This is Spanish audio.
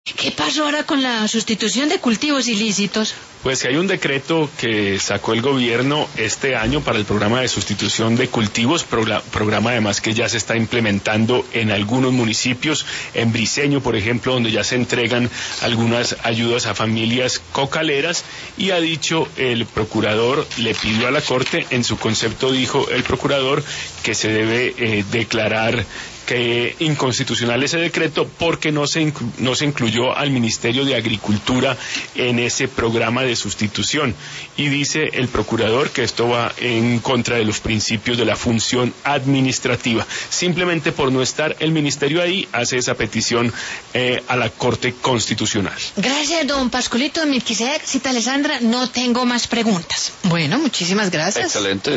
¿Qué pasó ahora con la sustitución de cultivos ilícitos? Pues que hay un decreto que sacó el gobierno este año para el programa de sustitución de cultivos, programa además que ya se está implementando en algunos municipios, en Briceño, por ejemplo, donde ya se entregan algunas ayudas a familias cocaleras, y ha dicho el procurador, le pidió a la Corte, en su concepto dijo el procurador que se debe declarar que inconstitucional ese decreto porque no se incluyó al Ministerio de Agricultura en ese programa de sustitución, y dice el procurador que esto va en contra de los principios de la función administrativa. Simplemente por no estar el ministerio ahí, hace esa petición a la Corte Constitucional. Gracias, don Pascualito Melquisedec. Cita Alessandra, no tengo más preguntas. Bueno, muchísimas gracias. Excelente.